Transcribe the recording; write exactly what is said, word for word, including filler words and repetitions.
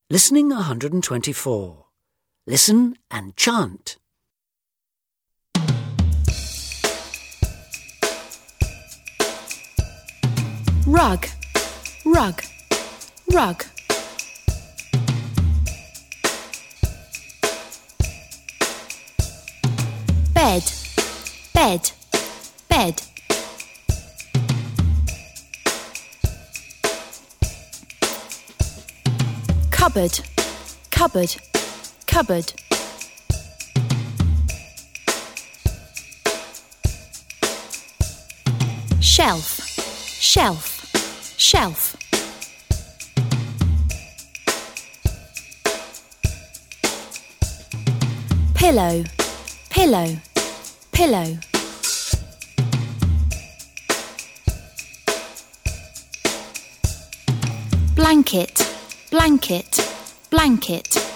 Listening one hundred twenty-four. Listen and chant. Rug, rug, rug. Bed, bed, bed. Cupboard, cupboard, cupboard. Shelf, shelf, shelf. Pillow, pillow, pillow. Blanket, blanket, blanket.